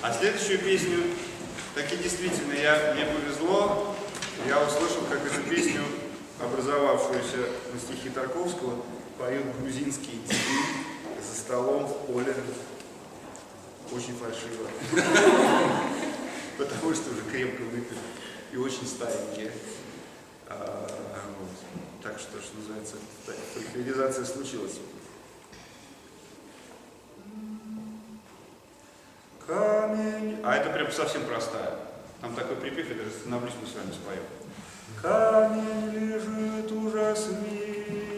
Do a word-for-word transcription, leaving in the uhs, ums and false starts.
А следующую песню, таки действительно, я, мне повезло, я услышал, как эту песню, образовавшуюся на стихи Тарковского, поют грузинские деды за столом в поле. Очень фальшиво. Потому что уже крепко выпили и очень старенькие. А, вот. Так что, что называется, реализация случилась. Камень. А это прям совсем простая. Там такой припев, я даже становлюсь, мы с вами споем. Камень лежит ужасный.